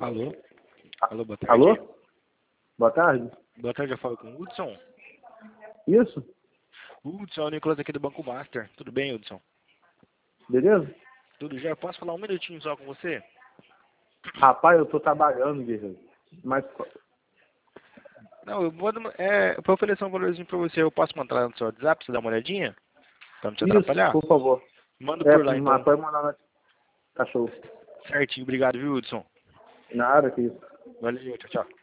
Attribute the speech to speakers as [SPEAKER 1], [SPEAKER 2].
[SPEAKER 1] Alô? Alô, boa tarde.
[SPEAKER 2] Alô? Boa tarde.
[SPEAKER 1] Boa tarde, eu falo com o Hudson.
[SPEAKER 2] Isso?
[SPEAKER 1] Hudson, é o Nicolas aqui do Banco Master. Tudo bem, Hudson?
[SPEAKER 2] Beleza?
[SPEAKER 1] Tudo já? Posso falar um minutinho só com você?
[SPEAKER 2] Rapaz, eu tô trabalhando, guerreiro. Mas
[SPEAKER 1] Não, eu vou pra oferecer um valorzinho pra você. Eu posso mandar no seu WhatsApp pra você dar uma olhadinha? Pra não te
[SPEAKER 2] isso,
[SPEAKER 1] atrapalhar?
[SPEAKER 2] por favor.
[SPEAKER 1] Manda por lá,
[SPEAKER 2] Mas
[SPEAKER 1] então.
[SPEAKER 2] pode mandar na cachorro.
[SPEAKER 1] Certinho, obrigado, viu, Hudson?
[SPEAKER 2] Nada que isso.
[SPEAKER 1] Valeu, tchau, tchau.